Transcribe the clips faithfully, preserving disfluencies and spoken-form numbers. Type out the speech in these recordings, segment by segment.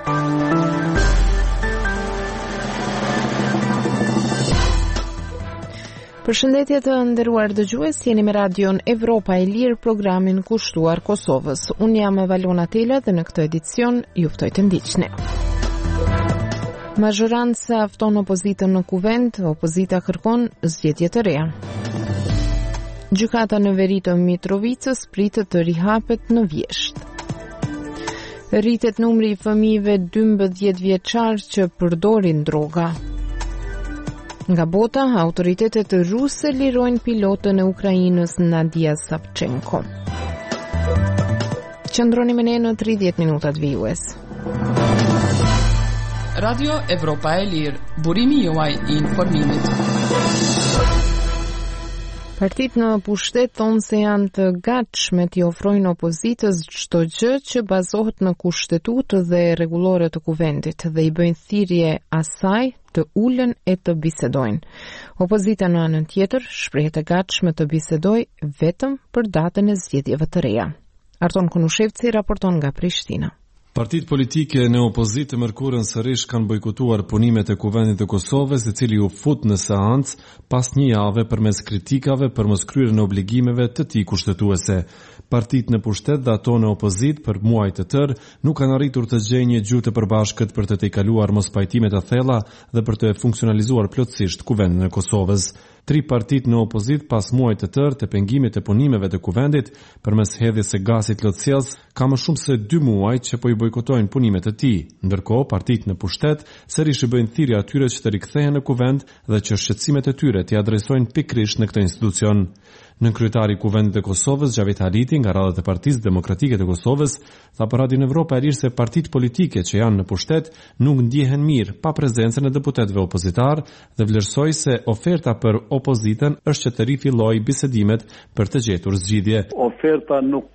Përshëndetje të nderuar dëgjues, jeni me radion Evropa e Lirë, programin kushtuar Kosovës. Unë jam Valona Tela dhe në këtë edicion ju ftoj të ndiqni. Mazhoranca fton opozitën në kuvend, opozita kërkon zgjedhje të reja. Gjykata në veri të Mitrovicës pritet të rihapet në Vjesht. Rritet numri i fëmijëve dymbëdhjetë vjeçar që përdorin droga. Nga bota, autoritetet ruse lirojnë pilotën e Ukrainës Nadia Savchenko. Qëndroni me ne në tridhjetë minutat vijues. Radio Evropa e Lirë, burimi juaj i informimit. Partitë në pushtet thonë se janë të gatshme t'i ofrojnë opozitës çdo gjë që bazohet në kushtetutë dhe rregullore të kuvendit dhe i bëjnë thirrje asaj të ulën e të bisedojnë. Opozita në anën tjetër shprehet e gatshme të bisedojë vetëm për datën e zgjedhjeve të reja. Arton Kunushevci raporton nga Prishtina. Partitë politike në opozitë të mërkurën sërish kanë bojkotuar punimet e Kuvendit të Kosovës, i cili u fut në seancë pas një jave përmes kritikave për moskryrjen e obligimeve të tij kushtetuese. Partitë në pushtet dhe ato në opozitë për muaj të tërë nuk kanë arritur të gjejnë një gjuhë të përbashkët për të tejkaluar mospajtimet e thella dhe për të funksionalizuar plotësisht Kuvendin e Kosovës. Tri partitë në opozitë pas muaj të tërë të pengimit të punimeve të kuvendit përmes hedhjes së gazit lotësielës ka më shumë se dy muaj që po i bojkotojnë punimet e tij. Ndërkohë, partitë në pushtet sërish i bëjnë thirrje atyre që të rikthehen në kuvend dhe që shqetësimet e tyre t'i adresojnë pikërisht në këtë institucion. Nën kryetari i Kuvendit të Kosovës, Xhavit Haliti, nga radhët e Partisë Demokratike të Kosovës, tha për Radion Evropa e Lirë se partitë politike që janë në pushtet nuk ndjehen mirë pa prezencën e deputetëve opozitar dhe vlerësoi se oferta për opozitën është që të rifillojë bisedimet për të gjetur zgjidhje. Oferta nuk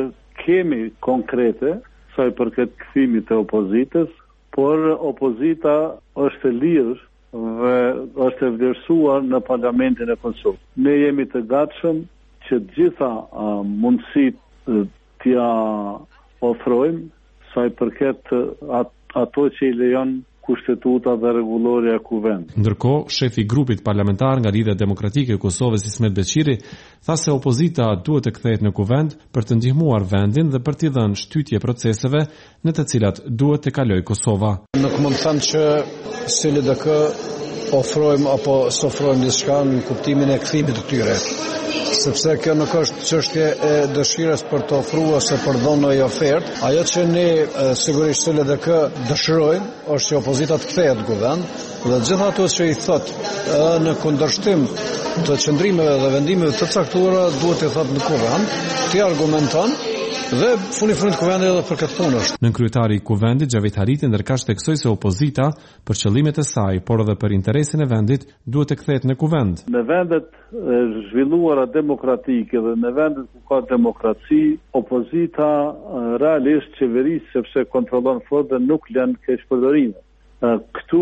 kemi konkrete sa i përket kthimit të opozitës, por opozita është e lirë dhe është e vlerësuar në parlamentin e Kosovës. Ne jemi të gatshëm që gjitha uh, mundësitë uh, t'ia ofrojmë sa i përket uh, at, ato që i lejon kushtetuta dhe rregulloria e kuvendit. Ndërkohë, shefi i grupit parlamentar nga Lidhja Demokratike e Kosovës, Ismet Beqiri, tha se opozita duhet të kthehet në kuvend për të ndihmuar vendin dhe për t'i dhënë shtytje proceseve në të cilat duhet të kalojë Kosova. Nuk mund të them që S L D K ofrojmë apo s'ofrojmë diçka në kuptimin e kthimit të tyre, sepse kjo nuk është çështje e dëshirës për të ofruar ose për dhënë një ofertë. Ajo që ne sigurisht S L D K dëshirojmë është që opozita të kthehet në kuvend dhe gjithë ato që i thotë në kundërshtim të qëndrimeve dhe vendimeve të caktuara duhet të thotë në kuvend, të argumenton dhe funi fundit kuvendit edhe për këtë punë është. Nën kryetari i kuvendit Xhavit Haliti ndërkaq theksoi se opozita për qëllimet e saj, por edhe për interesin e vendit, duhet të kthehet në kuvend. Në vendet e zhvilluara demokratike dhe në vendet ku ka demokraci, opozita realisht qeverisë sepse kontrollon fort dhe nuk lën keqpërdorime. Këtu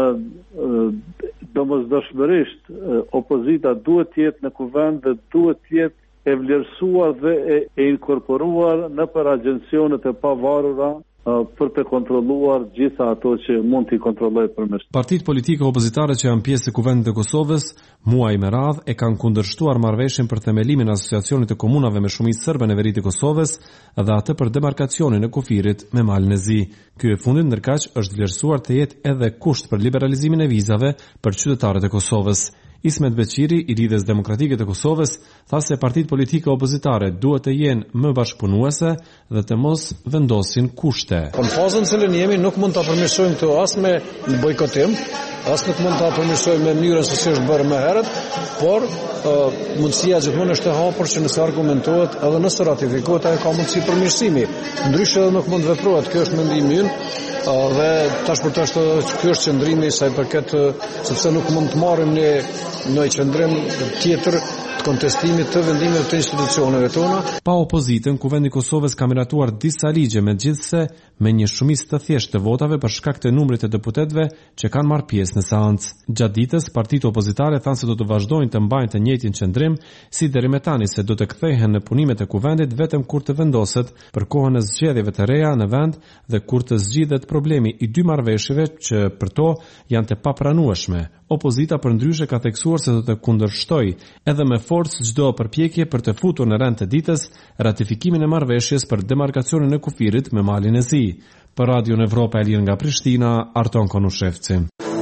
domosdoshmërisht opozita duhet të jetë në kuvend dhe duhet të jetë e vlerësuar dhe e, e inkorporuar në për agjensionet e pavarura uh, për të kontrolluar gjitha ato që mund t'i kontrollojë përmes. Partitë politike opozitare që janë pjesë e Kuvendit të Kosovës, muaj me radhë e kanë kundërshtuar marrëveshjen për themelimin e asociacionit të komunave me shumicë serbe në veri të Kosovës dhe atë për demarkacionin e kufirit me malën e zi. Ky e fundit ndërkaq është vlerësuar të jetë edhe kusht për liberalizimin e vizave për qytetarët e Kosovës. Ismet Beqiri, i Lidhjes Demokratike të Kosovës, tha se partitë politike opozitare duhet të jenë më bashkëpunuese dhe të mos vendosin kushte. Në fazën në cilën jemi nuk mund ta përmirësojmë këto as me bojkotim, as nuk mund ta përmirësojmë me mënyrën se si është bërë më herët, por uh, mundësia gjithmonë është e hapur që nëse argumentohet edhe nëse ratifikohet ajo ka mundësi përmirësimi. Ndryshe edhe nuk mund të veprohet. Kjo është mendimi im. Dhe tash për tash ky është qëndrimi sa i përket sepse nuk mund të marrim ne në qëndrim tjetër të kontestimit të vendimeve të institucioneve tona. Pa opozitën, Kuvendi i Kosovës ka miratuar disa ligje, megjithse me një shumicë të thjeshtë të votave për shkak të numrit të deputetëve që kanë marrë pjesë në seancë. Gjatë ditës, partitë opozitare thanë se do të vazhdojnë të mbajnë të njëjtin qëndrim, si deri me tani se do të kthehen në punimet e kuvendit vetëm kur të vendoset për kohën e zgjedhjeve të reja në vend dhe kur të zgjidhet problemi i dy marrëveshjeve që për to janë të papranueshme. Opozita përndryshe ka theksuar se do të kundërshtojë edhe me forcë çdo përpjekje për të futur në rend të ditës ratifikimin e marrëveshjes për demarkacionin e kufirit me Malin e Zi. Për Radio Evropa e lirë nga Prishtina, Arton Konushevci.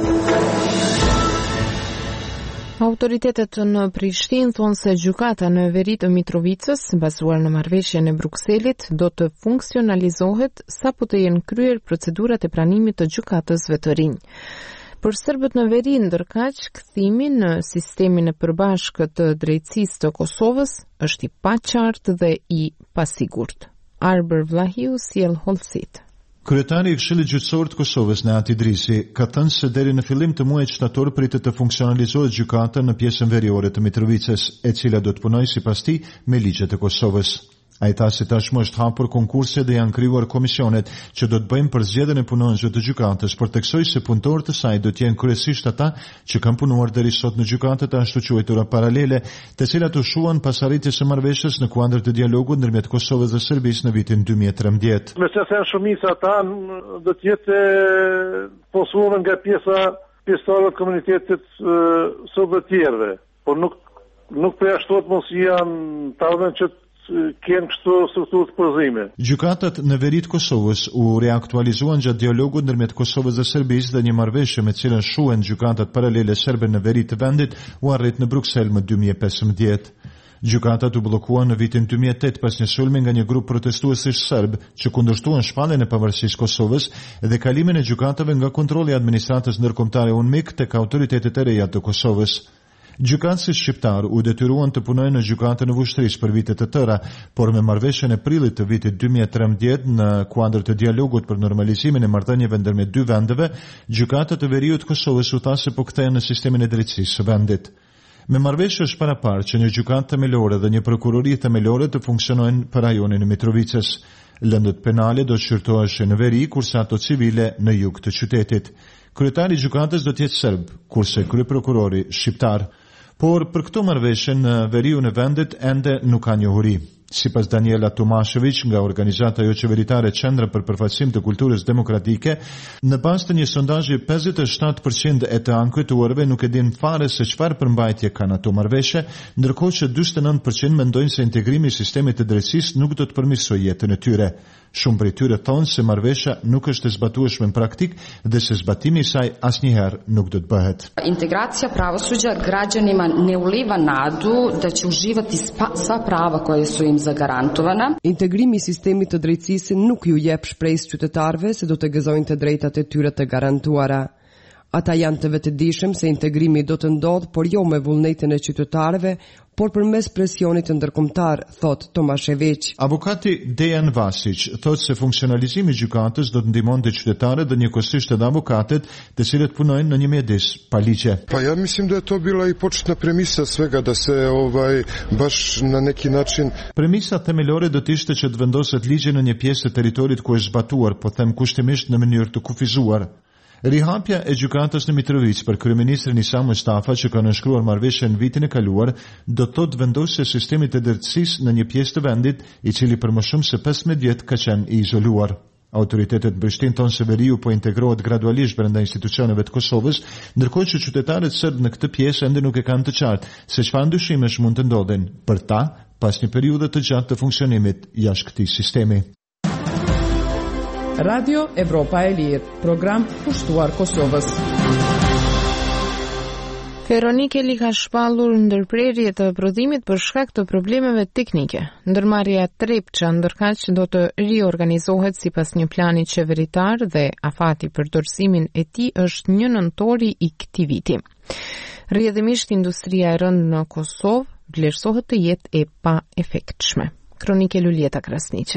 Autoritetet në Prishtinë thonë se gjykata në veri të Mitrovicës, bazuar në marrëveshjen e Brukselit, do të funksionalizohet sapo të jenë kryer procedurat e pranimit të gjykatësve të rinj. Për serbët në veri, ndërkaq, kthimi në sistemin e përbashkët të drejtësisë të Kosovës është i paqartë dhe i pasigurt. Arber Vlahiu sjell hollësit. Kryetari i Këshillit Gjyqësor të Kosovës, Neati Idrisi, ka thënë se deri në fillim të muajit shtator pritet të funksionalizohet gjykata në pjesën veriore të Mitrovicës, e cila do të punojë sipas tij me ligjet e Kosovës. Ai tha se tashmë është hapur konkurse dhe janë krijuar komisionet që do të bëjnë për zgjedhjen e punonjësve të gjykatës, por theksoi se punëtorët e saj do të jenë kryesisht ata që kanë punuar deri sot në gjykatet e ashtu quajtura paralele, të cilat u shuan pas arritjes së marrëveshjes në kuadër të dialogut ndërmjet Kosovës dhe Serbisë në vitin dy mijë e trembëdhjetë. Me se janë shumica ata do të jetë posuar nga pjesa pjesëtare të komunitetit së të tjerëve, por nuk nuk përjashtohet mos janë ta që kënë kështu strukturë të përzime. Gjykatat në veri të Kosovës u reaktualizuan gjatë dialogut ndërmjet Kosovës dhe Serbisë dhe një marrëveshje me cilën shuhen gjykatat paralele serbe në veri të vendit u arrit në Bruksel më dy mijë e pesëmbëdhjetë. Gjykatat u bllokuan në vitin dy mijë e tetë pas një sulmi nga një grup protestuesish serb që kundërshtuan shpalljen e pavarësisë së Kosovës dhe kalimin e gjykatave nga kontrolli i administratës ndërkombëtare UNMIK tek autoritetet e reja të Kosovës. Gjykatësit shqiptar u detyruan të punojnë në gjykatën e Vushtrrisë për vite të tëra, por me marrëveshjen e prillit të vitit dy mijë e trembëdhjetë në kuadër të dialogut për normalizimin e marrëdhënieve ndërmjet dy vendeve, gjykatat e veriut të Kosovës u tha se po kthehen në sistemin e drejtësisë së vendit. Me marrëveshje është paraparë që një gjykatë themelore dhe një prokurori themelore të funksionojnë për rajonin e Mitrovicës. Lëndët penale do të shqyrtoheshin në veri, kurse ato civile në jug të qytetit. Kryetari i gjykatës do të jetë serb, kurse kryeprokurori shqiptar. Por për këto marrëveshje në veriun e vendit ende nuk ka njohuri. Sipas Daniela Tomashević nga organizata jo qeveritare Qendra për përfaqësim të kulturës demokratike, në bazë të një sondazhi pesëdhjetë e shtatë përqind e të anketuarve nuk e din fare se çfarë përmbajtje kanë ato marrëveshje, ndërkohë që dyqindëdhjetë e nëntë përqind mendojnë se integrimi i sistemit të drejtësisë nuk do të përmirësojë jetën e tyre. Shumë prej tyre thonë se marrëveshja nuk është e zbatueshme në praktik dhe se zbatimi i saj asnjëherë nuk do të bëhet. Integracija pravosuđa građanima ne uliva nadu da će uživati sva prava koja su im zagarantovana. Integrimi i sistemit të drejtësisë nuk ju jep shpresë qytetarëve se do të gëzojnë të drejtat e tyre të garantuara. Ata janë të vetëdijshëm se integrimi do të ndodhë, por jo me vullnetin e qytetarëve, por përmes presionit ndërkombëtar, thot Tomashević. Avokati Dejan Vasić thot se funksionalizimi i gjykatës do të ndihmonte qytetarët dhe njëkohësisht edhe avokatet, të cilët punojnë në një mjedis pa ligje. Pa ja mislim da je to bila i početna premisa svega da se ovaj baš na neki način. Premisa themelore do të ishte që të vendoset ligje në një pjesë të territorit ku është zbatuar, po them kushtimisht në mënyrë të kufizuar. Rihapja e gjykatës në Mitrovic për kryeministrin Isa Mustafa, që ka nënshkruar marrëveshjen në vitin e kaluar, do të thotë vendosje e sistemit të drejtësisë në një pjesë të vendit i cili për më shumë se pesëmbëdhjetë vjet ka qenë i izoluar. Autoritetet në Prishtinë thonë se veriu po integrohet gradualisht brenda institucioneve të Kosovës, ndërkohë që qytetarët serbë në këtë pjesë ende nuk e kanë të qartë se çfarë ndryshimesh mund të ndodhin për ta pas një periudhe të gjatë të funksionimit jashtë këtij sistemi. Radio Evropa e Lirë, program pushtuar Kosovës. Feronikeli ka shpallur ndërprerje të prodhimit për shkak të problemeve teknike. Ndërmarrja Trepça ndërkaq do të riorganizohet sipas një plani qeveritar dhe afati për dorëzimin e tij është një nëntori i këtij viti. Rrjedhimisht industria e rëndë në Kosovë vlerësohet të jetë e pa efektshme. Kronike Luljeta Krasniqet.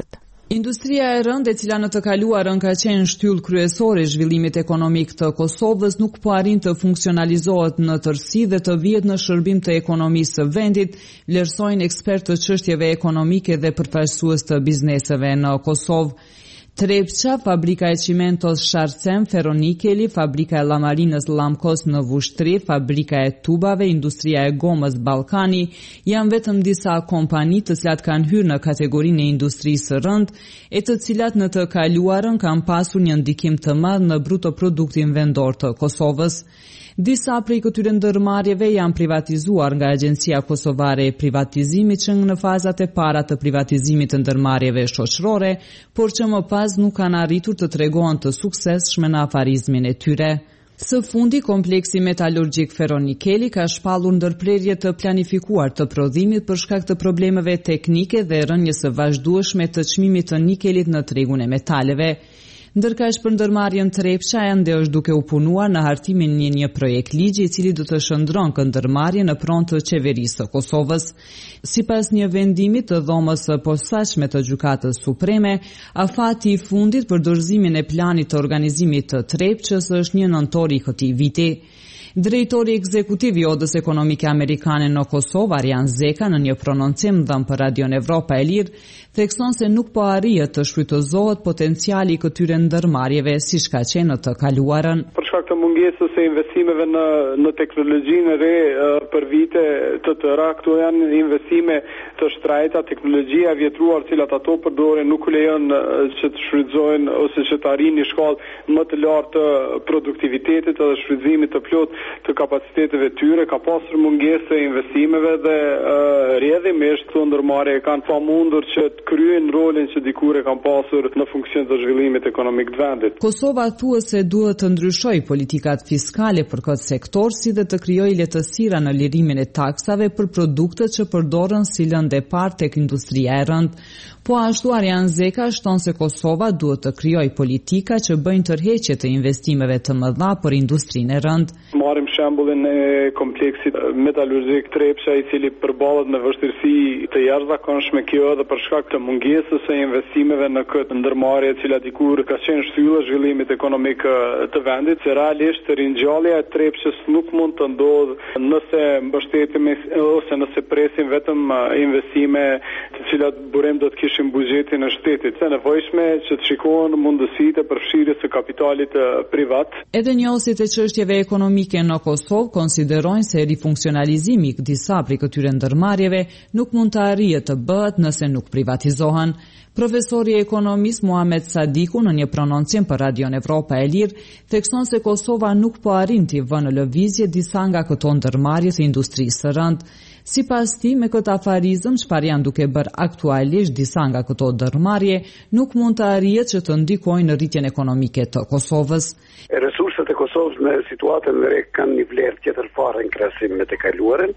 Industria e rëndë, e cila në të kaluarën ka qenë shtyllë kryesore i zhvillimit ekonomik të Kosovës, nuk po arrin të funksionalizohet në tërësi dhe të vihet në shërbim të ekonomisë së vendit, vlerësojnë ekspertë të çështjeve ekonomike dhe përfaqësues të bizneseve në Kosovë. Trepça, fabrika e qimentos Sharcem, Ferronikeli, fabrika e llamarinës Lamkos në Vushtri, fabrika e tubave, industria e gomës Ballkani, janë vetëm disa kompani të cilat kanë hyrë në kategorinë e industrisë së rëndë, e të cilat në të kaluarën kanë pasur një ndikim të madh në bruto produktin vendor të Kosovës. Disa prej këtyre ndërmarrjeve janë privatizuar nga Agjencia Kosovare e Privatizimit që në fazat e para të privatizimit të ndërmarrjeve shoqërore, por që më pas nuk kanë arritur të tregohen të suksesshme në afarizmin e tyre. Së fundi, kompleksi metalurgjik Ferronikeli ka shpallur ndërprerje të planifikuar të prodhimit për shkak të problemeve teknike dhe rënjes së vazhdueshme të çmimit të nikelit në tregun e metaleve. Ndërkaq për ndërmarrjen Trepça ende është duke u punuar në hartimin një një projekt ligji i cili do të shndron këndërmarrje në pronë të qeverisë së Kosovës. Sipas një vendimi të dhomës së posaçme të Gjykatës Supreme, afati i fundit për dorëzimin e planit të organizimit të Trepçës është një nëntor i këtij viti. Drejtori ekzekutiv i Odës Ekonomike Amerikane në Kosovë, Arjan Zeka, në një prononcim dhënë për Radion Evropa e Lirë, thekson se nuk po arrihet të shfrytëzohet potenciali i këtyre ndërmarrjeve siç ka qenë në të kaluarën. Për shkak të mungesës së investimeve në në teknologjinë re për vite të tëra, këto janë investime të shtrejta, teknologjia vjetruar, cilat ato përdoren nuk lejon që të shfrytëzohen ose që të arrijnë një shkallë më të lartë të produktivitetit dhe shfrytëzimit të plot të kapaciteteve tyre, ka pasur mungesë të investimeve dhe uh, rrjedhimisht këto ndërmarrje kanë pamundur që të kryejnë rolin që dikur e kanë pasur në funksion të zhvillimit ekonomik të vendit. Kosova thuhet se duhet të ndryshojë politikat fiskale për këtë sektor, si dhe të krijojë lehtësira në lirimin e taksave për produktet që përdoren si lëndë e parë tek industria e rëndë. Po ashtu Arjan Zeka shton se Kosova duhet të krijojë politika që bëjnë tërheqje të investimeve të mëdha për industrinë e rëndë. Marrim shembullin e kompleksit metalurgjik Trepça, i cili përballet me vështirësi të jashtëzakonshme, kjo edhe për shkak të mungesës së investimeve në këtë ndërmarrje, e cila dikur ka qenë shtylla e zhvillimit ekonomik të vendit. Se realisht ringjallja e Trepçës nuk mund të ndodhë nëse mbështetemi ose nëse presim vetëm investime të cilat burim do të kishin buxhetin e shtetit. Është nevojshme që të shikohen mundësitë e përfshirjes së kapitalit privat. Edhe njohësit e çështjeve ekonomike në Kosovë konsiderojnë se rifunksionalizimi i disa prej këtyre ndërmarrjeve nuk mund të arrihet të bëhet nëse nuk privatizohen. Profesori ekonomist Muhamet Sadiku në një prononcim për Radion Evropa e Lirë thekson se Kosova nuk po arrin të vënë në lëvizje disa nga këto ndërmarrje të industrisë së rëndë. Sipas tij, me këtë afarizëm çfarë janë duke bërë aktualisht disa nga këto ndërmarrje, nuk mund të arrihet që të ndikojnë në rritjen ekonomike të Kosovës. Resurset e Kosovës në situatën e re kanë një vlerë tjetër fare në krahasim me të kaluarën.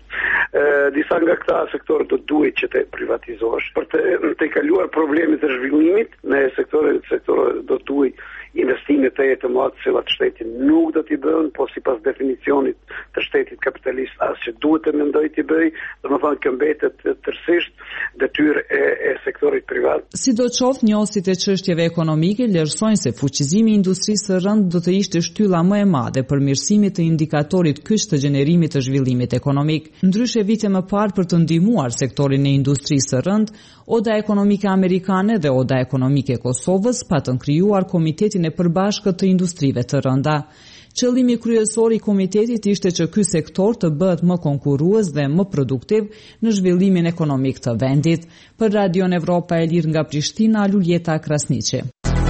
Disa nga këta sektorë do duhet që të privatizohesh për të, të kaluar problemet e zhvillimit në sektorin sektorë do duhet investime të jetë të madh që atë shteti nuk do t'i bëjnë, po sipas definicionit të shtetit kapitalist as që duhet të mendoj t'i bëj, domethënë që mbetet tërësisht detyrë e, e sektorit privat. Sidoqoftë, njohësit e çështjeve ekonomike vlerësojnë se fuqizimi i industrisë së rëndë do të ishte shtylla më e madhe për mirësimit të indikatorit kyç të gjenerimit të zhvillimit ekonomik. Ndryshe vite më parë, për të ndihmuar sektorin e industrisë së rëndë, Oda Ekonomike Amerikane dhe Oda Ekonomike Kosovës patën krijuar Komitetin e Përbashkët të Industrive të Rënda. Qëllimi kryesor i komitetit ishte që ky sektor të bëhet më konkurrues dhe më produktiv në zhvillimin ekonomik të vendit. Për Radion Evropa e Lirë nga Prishtina, Luljeta Krasniqi.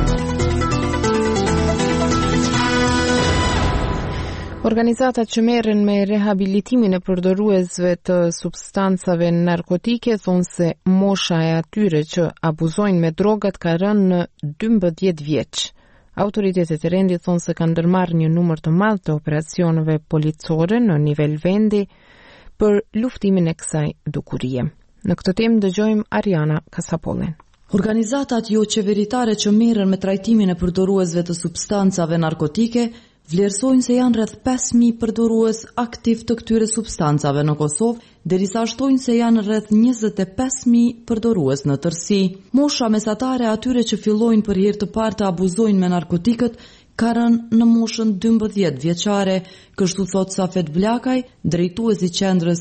Organizatat që merren me rehabilitimin e përdoruesve të substancave narkotike thonë se mosha e atyre që abuzojnë me drogat ka rënë në dymbëdhjetë vjeç. Autoritetet e rendit thonë se kanë ndërmarrë një numër të madh të operacioneve policore në nivel vendi për luftimin e kësaj dukurie. Në këtë temë dëgjojmë Ariana Kasapollin. Organizatat jo qeveritare që merren me trajtimin e përdoruesve të substancave narkotike vlerësojnë se janë rreth pesë mijë përdorues aktiv të këtyre substancave në Kosovë, derisa shtojnë se janë rreth njëzet e pesë mijë përdorues në tërësi. Mosha mesatare atyre që fillojnë për herë të parë të abuzojnë me narkotikët ka rënë në moshën dymbëdhjetë vjeçare, kështu thot Safet Blakaj, drejtuesi i qendrës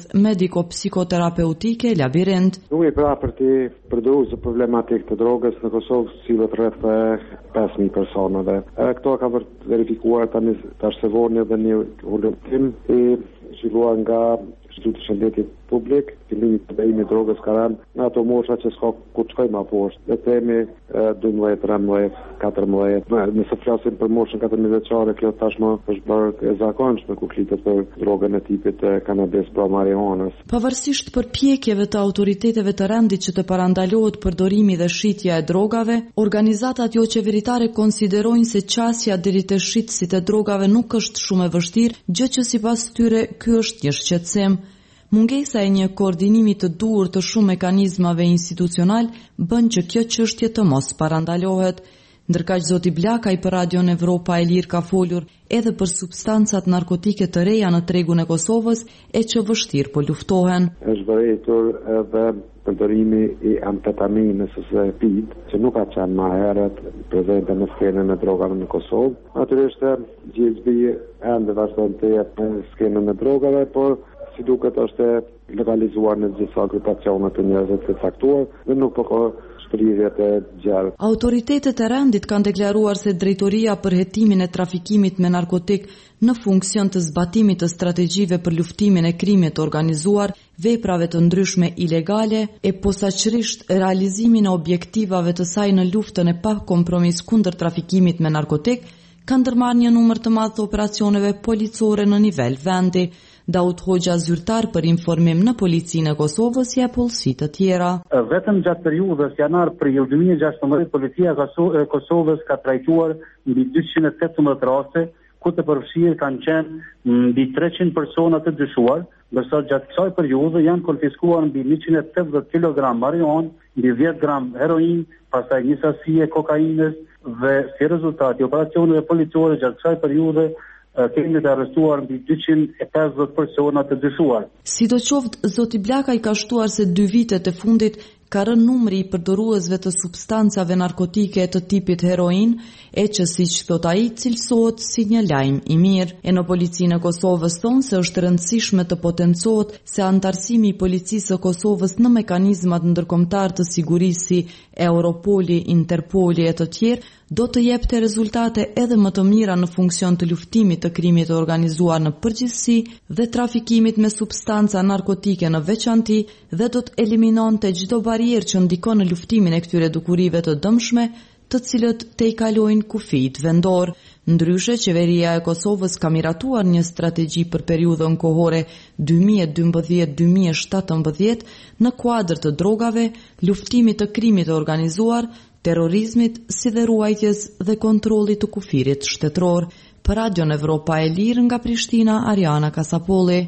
mediko-psikoterapeutike Labirint. Numri pra për të përdorues problematik të drogës në Kosovë sillet rreth pesë mijë personave. Këto ka vërtet verifikuar tani tash se voni edhe një ulëtim i zhvilluar nga Instituti i Shëndetit Publik, fillimi të bejimi drogës ka rënë në ato mosha që s'ka ku të shkojmë aposhtë. Dhe temi dymbëdhjetë, tridhjetë, katërmbëdhjetë. Nëse flasim për moshën katërmbëdhjetë vjeçare, kjo tashmë është bërë e zakonshme kur flitet për drogën e tipit kanabis pra marijuanës. Pavarësisht përpjekjeve të autoriteteve të rendit që të parandalohet përdorimi dhe shitja e drogave, organizatat jo qeveritare konsiderojnë se qasja deri te shitësit e drogave nuk është shumë e vështirë, gjë që sipas tyre ky është një shqetësim. Mungesa e një koordinimi të duhur të shumë mekanizmave institucional bën që kjo çështje të mos parandalohet. Ndërkaq zoti Blakaj për Radion Evropa e Lirë ka folur edhe për substancat narkotike të reja në tregun e Kosovës e që vështirë po luftohen. Është vërejtur edhe përdorimi i amfetaminës ose pid, që nuk ka qenë më herët prezente në skenën e drogave në Kosovë. Natyrisht G S B ende vazhdon të jetë në skenën e drogave, por si duket është legalizuar në gjitha grupacionet të njerëzve të caktuar dhe nuk po ka shpërhyrjet e gjallë. Autoritetet e rendit kanë deklaruar se drejtoria për hetimin e trafikimit me narkotik në funksion të zbatimit të strategjive për luftimin e krimit të organizuar, veprave të ndryshme ilegale e posaçërisht realizimin e objektivave të saj në luftën e pa kompromis kundër trafikimit me narkotik, kanë ndërmarrë një numër të madh të operacioneve policore në nivel vendi. Daud Hoxha, zyrtar për informim në policinë e Kosovës, jep pollësi të tjera. Vetëm gjatë periudhës janar-prill dy mijë e gjashtëmbëdhjetë, policia e Kosovës ka trajtuar mbi dyqind e tetëmbëdhjetë raste, ku të përfshirë kanë qenë mbi treqind persona të dyshuar, ndërsa gjatë kësaj periudhe janë konfiskuar mbi njëqind e tetëdhjetë kilogram marijuanë, mbi dhjetë gram heroin, pastaj një sasi e kokainës dhe si rezultat i operacioneve policore gjatë kësaj periudhe kemi të arrestuar mbi dyqind e pesëdhjetë persona të dyshuar. Sidoqoftë, zoti Blakaj ka shtuar se dy vitet e fundit ka rënë numri i përdoruesve të substancave narkotike të tipit heroin, e që siç thot ai cilësohet si një lajm i mirë. E në policinë e Kosovës thonë se është rëndësishme të potencohet se antarësimi i policisë së Kosovës në mekanizmat ndërkombëtar të sigurisë si Europoli, Interpoli e të tjerë do të jepte rezultate edhe më të mira në funksion të luftimit të krimit të organizuar në përgjithësi dhe trafikimit me substanca narkotike në veçanti dhe do të eliminonte çdo barierë që ndikon në luftimin e këtyre dukurive të dëmshme, të cilët te i kalojnë kufijt vendor. Ndryshe, qeveria e Kosovës ka miratuar një strategji për periudhën kohore dy mijë e dymbëdhjetë dy mijë e shtatëmbëdhjetë në kuadër të drogave, luftimit të krimit të organizuar, terrorizmit, si dhe ruajtjes dhe kontrollit të kufirit shtetëror. Për Radion Evropa e Lirë nga Prishtina, Ariana Kasapolli.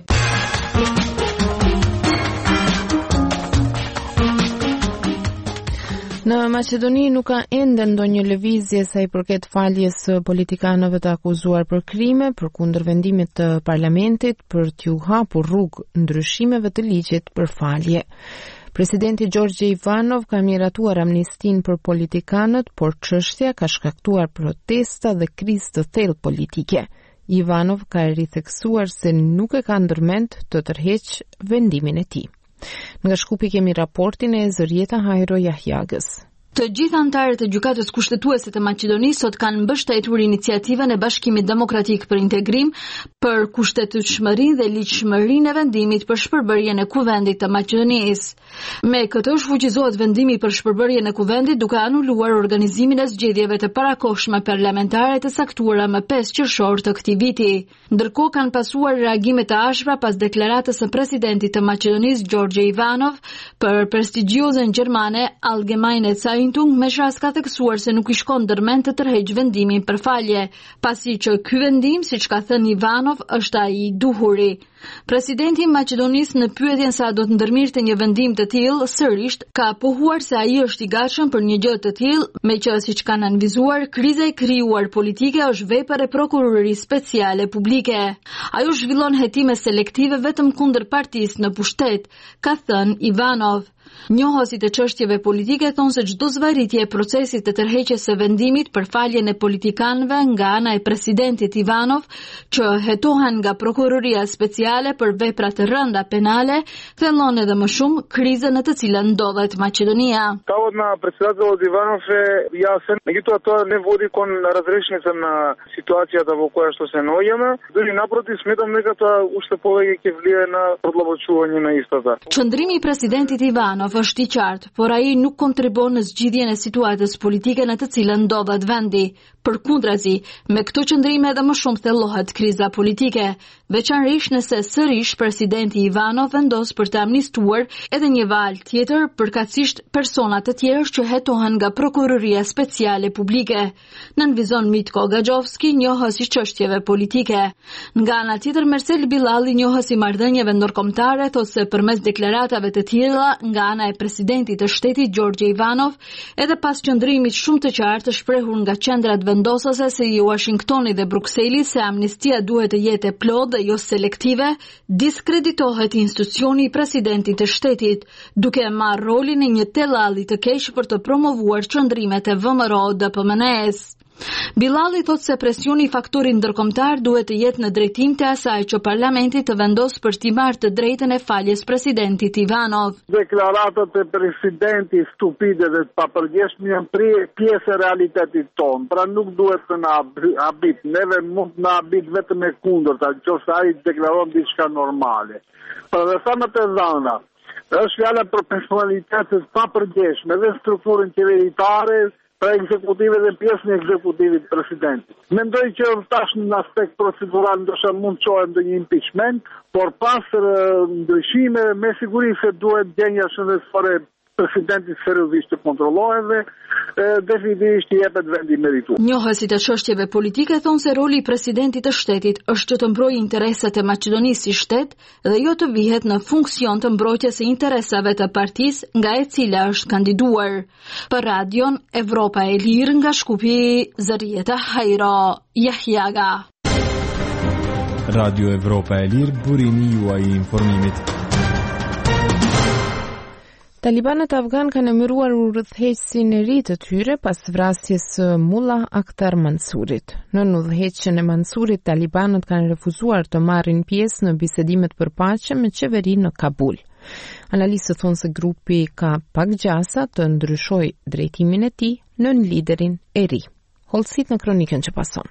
Në Maqedoni nuk ka ende ndonjë lëvizje sa i përket faljes së politikanëve të akuzuar për krime, përkundër vendimit të parlamentit për t'u hapur rrugë ndryshimeve të ligjit për falje. Presidenti Gjorgje Ivanov ka miratuar amnistin për politikanët, por çështja ka shkaktuar protesta dhe krizë të thellë politike. Ivanov ka ritheksuar se nuk e ka ndërmend të tërheqë vendimin e tij. Nga Shkupi kemi raportin e Zërieta Hajro Jahjagës. Të gjithë anëtarët e gjykatës kushtetuese të Maqedonisë sot kanë mbështetur iniciativën e Bashkimit Demokratik për Integrim për kushtetueshmërinë dhe ligjshmërinë e vendimit për shpërbërjen e kuvendit të Maqedonisë. Me këtë shfuqizohet vendimi për shpërbërjen e kuvendit duke anuluar organizimin e zgjedhjeve të parakohshme parlamentare të saktuara më pesë qershor të këtij viti. Ndërkohë kanë pasuar reagime të ashpra pas deklaratës së presidentit të Maqedonisë Gjorgje Ivanov për prestigjiozen gjermane Allgemeine Zeitung njëjtun, Meshras ka theksuar se nuk i shkon ndërmend të tërheqë vendimin për falje, pasi që ky vendim, siç ka thënë Ivanov, është ai i duhuri. Presidenti i Maqedonisë në pyetjen sa do të ndërmirte një vendim të tillë, sërish ka pohuar se ai është i gatshëm për një gjë të tillë, me që siç kanë analizuar, kriza e krijuar politike është vepër e prokurorisë speciale publike. Ajo zhvillon hetime selektive vetëm kundër partisë në pushtet, ka thënë Ivanov. Njohësit e çështjeve politike thonë se çdo zvarritje e procesit të tërheqjes së vendimit për faljen e politikanëve nga ana e presidentit Ivanov, që hetohen nga prokuroria speciale për vepra të rënda penale, thellon edhe më shumë krizën në të cilën ndodhet Maqedonia. Ставот на председателот Иванов е јасен, меѓутоа тоа не води кон разрешница на ситуацијата во која што се наоѓаме, дури напротив сметам дека тоа уште повеќе ќе влијае на продлабочување на истата. Qëndrimi i presidentit Ivanov është i qartë, por ai nuk kontribon në zgjidhjen e situatës politike në të cilën ndodhet vendi. Përkundrazi, me këto qëndrime edhe më shumë thellohet kriza politike, veçanërisht nëse sërish presidenti Ivanov vendos për të amnistuar edhe një valë tjetër, përkatësisht persona të tjerë që hetohen nga prokuroria speciale publike. Nënvizon Mitko Gaxhovski, njohës i çështjeve politike. Nga ana tjetër, Mersel Billalli, njohës i marrëdhënieve ndërkombëtare, thotë se përmes deklaratave të tilla nga ana e presidentit të shtetit Gjorgje Ivanov, edhe pas qëndrimit shumë të qartë të shprehur nga qendrat vendosase si i Washingtoni dhe Brukseli se amnistia duhet të jetë e plotë dhe jo selektive, diskreditohet institucioni i presidentit të shtetit, duke marrë rolin e një tellalli të keq për të promovuar qëndrimet e V M R O D P M N E-s. Billalli thotë se presioni i faktorit ndërkombëtar duhet të jetë në drejtim të asaj që parlamenti të vendosë për t'i marrë të drejtën e faljes presidentit Ivanov. Deklaratat e presidentit stupide dhe të papërgjeshme janë pjesë e realitetit tonë, pra nuk duhet të na habit, neve mund të na habit vetëm e kundërta, nëse ai deklaron diçka normale. Për dhe sa më të dhëna, është fjala për personalitetet papërgjeshme dhe strukturën qeveritare, pra ekzekutive dhe pjesën e ekzekutivit presidentit. Mendoj që tash në aspekt procedural ndoshta mund të çohem në një impeachment, por pas ndryshime me siguri se duhet gjenja shëndetësore presidentit seriozisht të kontrollohet dhe definitivisht i jepet vendi merituar. Njohësit e çështjeve politike thonë se roli i presidentit të shtetit është që të mbrojë interesat e Maqedonisë si shtet dhe jo të vihet në funksion të mbrojtjes së interesave të partisë nga e cila është kandiduar. Për radion Evropa e Lirë nga Shkupi, Zarieta Hajro, Jahjaga. Radio Evropa e Lirë, burimi juaj i informimit. Talibanët afgan kanë emëruar udhëheqësin e ri të tyre pas vrasjes së Mullah Akhtar Mansurit. Në udhëheqjen e Mansurit, talibanët kanë refuzuar të marrin pjesë në bisedimet për paqe me qeverinë në Kabul. Analistët thonë se grupi ka pak gjasa të ndryshojë drejtimin e tij në liderin e ri. Hollësit në kronikën që pason.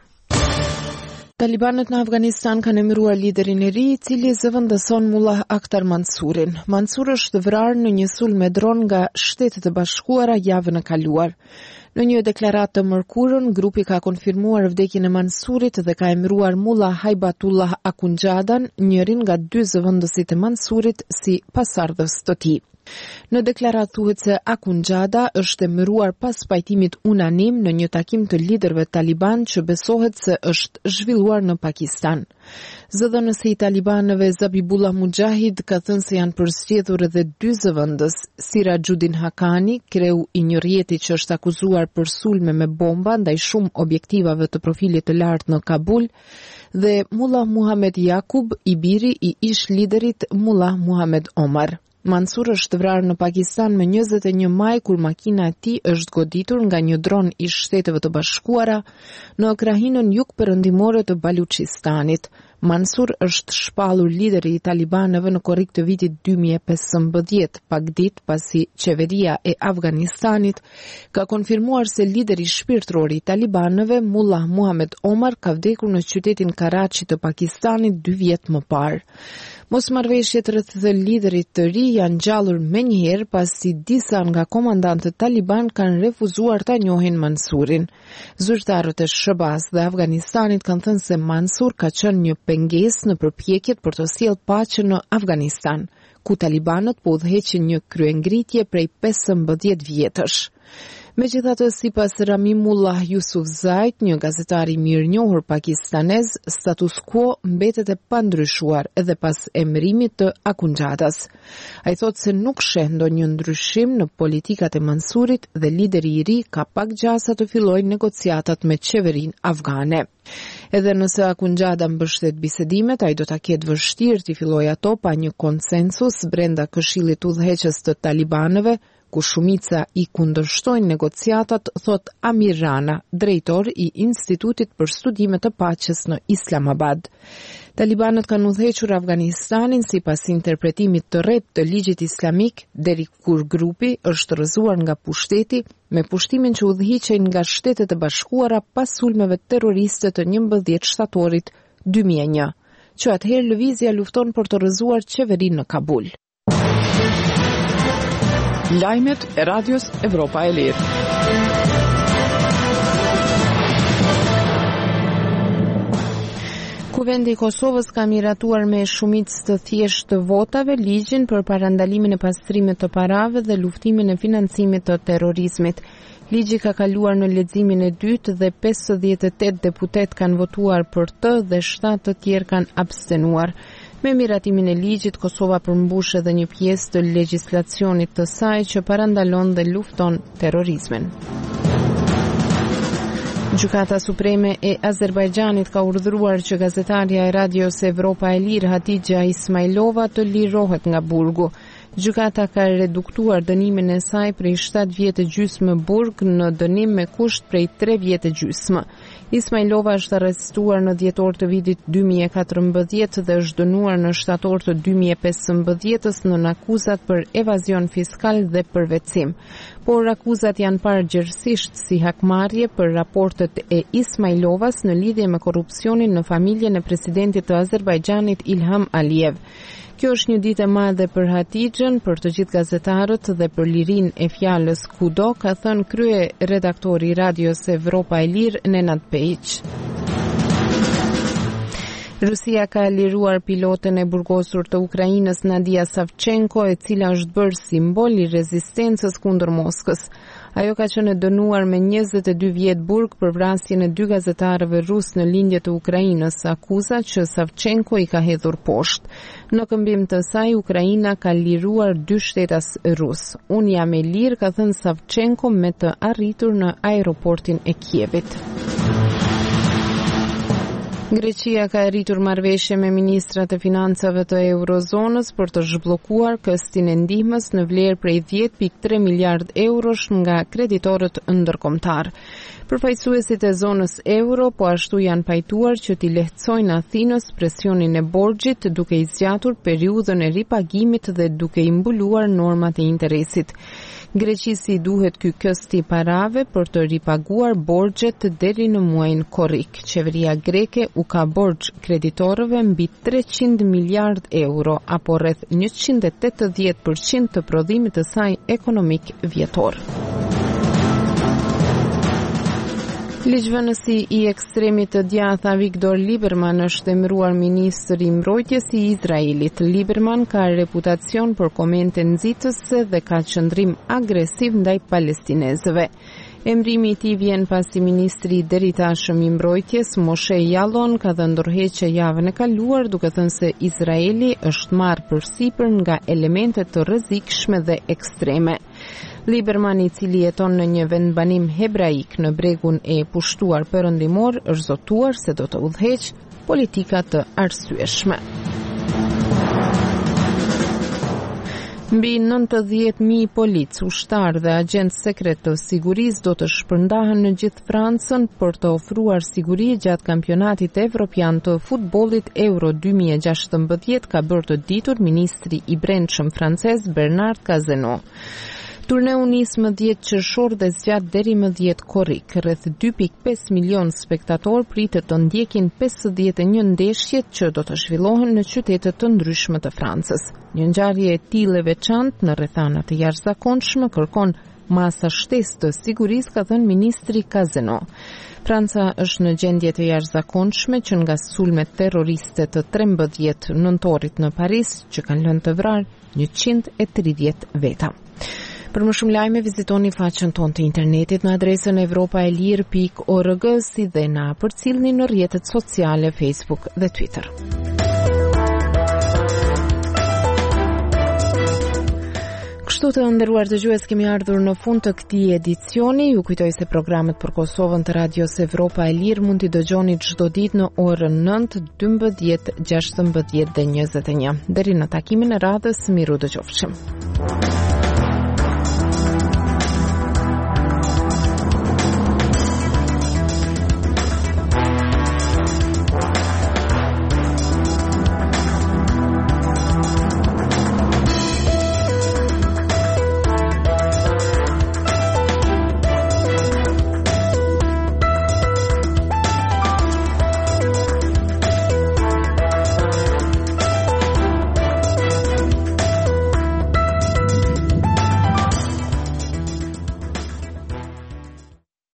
Talibanët në Afganistan kanë emëruar liderin e ri, i cili zëvendëson Mullah Akhtar Mansurin. Mansur është vrarë në një sulm me dron nga Shtetet e Bashkuara javën e kaluar. Në një deklaratë të mërkurën, grupi ka konfirmuar vdekjen e Mansurit dhe ka emëruar Mullah Haibatullah Akunjadan, njërin nga dy zëvendësit e Mansurit, si pasardhës të tij. Në deklaratë thuhet se Akunjada është emëruar pas pajtimit unanim në një takim të liderëve taliban që besohet se është zhvilluar në Pakistan. Zëdhënësi i talibanëve Zabibullah Mujahid ka thënë se janë përzgjedhur edhe dy zëvendës, Sirajuddin Hakani, kreu i një rjeti që është akuzuar për sulme me bomba ndaj shumë objektivave të profilit të lartë në Kabul, dhe Mullah Muhammed Yakub, i biri i ish liderit Mullah Muhammed Omar. Mansur është vrarë në Pakistan me njëzet e një maj kur makina e tij është goditur nga një dron i Shteteve të Bashkuara në krahinën jugperëndimore të Baluchistanit. Mansur është shpallur lideri i talibanëve në korrik të vitit dy mijë e pesëmbëdhjetë, pak ditë pasi qeveria e Afganistanit ka konfirmuar se lideri shpirtëror i talibanëve, Mullah Muhammed Omar, ka vdekur në qytetin Karachi të Pakistanit dy vjet më parë. Mosmarrëveshjet rreth të liderit të ri janë ngjallur menjëherë pasi disa nga komandantët taliban kanë refuzuar ta njohin Mansurin. Zyrtarët e S H B A-s dhe Afganistanit kanë thënë se Mansur ka qenë një pengesë në përpjekjet për të sjellë paqe në Afganistan, ku talibanët po udhëheqin një kryengritje prej pesëmbëdhjetë vjetësh. Megjithatë, sipas Ramimullah Yusufzait, një gazetar i mirënjohur pakistanez, status quo mbetet e pandryshuar edhe pas emërimit të Akunxhatas. Ai thotë se nuk sheh ndonjë ndryshim në politikat e Mansurit dhe lideri i ri ka pak gjasa të fillojë negociatat me qeverinë afgane. Edhe nëse Akunxhata mbështet bisedimet, ai do ta ketë vështirë të fillojë ato pa një konsensus brenda Këshillit Udhëheqës të Talibanëve, ku shumica i kundërshtojnë negociatat, thot Amir Rana, drejtor i Institutit për Studime të Paqes në Islamabad. Talibanët kanë udhëhequr Afganistanin sipas interpretimit të rreth të ligjit islamik, deri kur grupi është rrëzuar nga pushteti, me pushtimin që udhëhiqej nga Shtetet e Bashkuara pas sulmeve terroriste të njëmbëdhjetë shtatorit dy mijë e një, që atëherë lëvizja lufton për të rrëzuar qeverinë në Kabul. Lajmet e Radios Evropa e Lirë. Kuvendi i Kosovës ka miratuar me shumicë të thjeshtë të votave ligjin për parandalimin e pastrimit të parave dhe luftimin e financimit të terrorizmit. Ligji ka kaluar në leximin e dytë dhe pesëdhjetë e tetë deputet kanë votuar për të dhe shtatë të tjerë kanë abstenuar. Me miratimin e ligjit, Kosova përmbush edhe një pjesë të legjislacionit të saj që parandalon dhe lufton terrorizmin. Gjykata Supreme e Azerbajxhanit ka urdhëruar që gazetarja e Radios Evropa e Lirë Hatixha Ismailova të lirohet nga burgu. Gjykata ka reduktuar dënimin e saj prej shtatë vjetë gjysmë burg në dënim me kusht prej tre vjetë gjysmë. Ismailova është arrestuar në dhjetor të vitit dy mijë e katërmbëdhjetë dhe është dënuar në shtator të dy mijë e pesëmbëdhjetës në akuzat për evazion fiskal dhe përvetësim. Por akuzat janë parë gjërësisht si hakmarrje për raportet e Ismailovas në lidhje me korrupsionin në familjen e presidentit të Azerbajxhanit Ilham Aliyev. Kjo është një ditë e madhe për Hatixhën, për të gjithë gazetarët dhe për lirinë e fjalës kudo, ka thënë krye redaktori i Radios Evropa e Lirë Nenad Pejić. Rusia ka liruar pilotën e burgosur të Ukrainës Nadia Savchenko, e cila është bërë simbol i rezistencës kundër Moskës. Ajo ka qenë dënuar me njëzet e dy vjet burg për vrasjen e dy gazetarëve rus në lindje të Ukrainës, akuza që Savchenko i ka hedhur poshtë. Në këmbim të saj, Ukraina ka liruar dy shtetas rus. Unë jam e lirë, ka thënë Savchenko me të arritur në aeroportin e Kievit. Greqia ka arritur marrëveshje me ministrat e financave të eurozonës për të zhbllokuar këstin e ndihmës në vlerë prej dhjetë pikë tre miliard eurosh nga kreditorët ndërkombëtar. Përfaqësuesit e zonës euro po ashtu janë pajtuar që t'i lehtësojnë Athinës presionin e borxhit duke i zgjatur periudhën e ripagimit dhe duke i mbuluar normat e interesit. Greqisi duhet ky këst i parave për të ripaguar borxhet deri në muajin korrik. Qeveria greke u ka borxh kreditorëve mbi treqind miliard euro, apo rreth njëqind e tetëdhjetë përqind të prodhimit të saj ekonomik vjetor. Ligjvënësi i ekstremit të djatha Viktor Liberman është emëruar ministër i mbrojtjes i Izraelit. Liberman ka reputacion për komente nxitëse dhe ka qëndrim agresiv ndaj palestinezëve. Emrimi i tij vjen pasi ministri i deritashëm i mbrojtjes Moshe Yaalon ka dhënë ndërheqje javën e kaluar duke thënë se Izraeli është marrë përsipër nga elemente të rrezikshme dhe ekstreme. Liberman, i cili jeton në një vendbanim hebraik në bregun e pushtuar perëndimor, është zotuar se do të udhëheqë politika të arsyeshme. Mbi nëntëdhjetë mijë polic, ushtar dhe agent sekret të sigurisë do të shpërndahen në gjithë Francën për të ofruar siguri gjatë kampionatit evropian të futbollit Euro dy mijë e gjashtëmbëdhjetë, ka bërë të ditur ministri i brendshëm francez Bernard Cazeneuve. Turneu nis më dhjetë qershor dhe zgjat deri më dhjetë korrik. Rreth dy pikë pesë milion spektator pritet të ndjekin pesëdhjetë e një ndeshjet që do të zhvillohen në qytete të ndryshme të Francës. Një ngjarje e tillë e veçantë në rrethana të jashtëzakonshme kërkon masa shtesë të sigurisë, ka thënë ministri Cazeneuve. Franca është në gjendje të jashtëzakonshme që nga sulmet terroriste të trembëdhjetë nëntorit në Paris, që kanë lënë të vrarë njëqind e tridhjetë veta. Për më shumë lajme, vizitoni faqen tonë të internetit në adresën evropaelir pikë org si dhe na përcillni në rrjetet sociale Facebook dhe Twitter. Kështu të nderuar dëgjues, kemi ardhur në fund të këtij edicioni. Ju kujtoj se programet për Kosovën të Radios Evropa e Lirë mund t'i dëgjoni çdo ditë në orën nëntë, dymbëdhjetë, gjashtëmbëdhjetë dhe njëzet e një. Deri në takimin e radhës, miru dëgjofshim.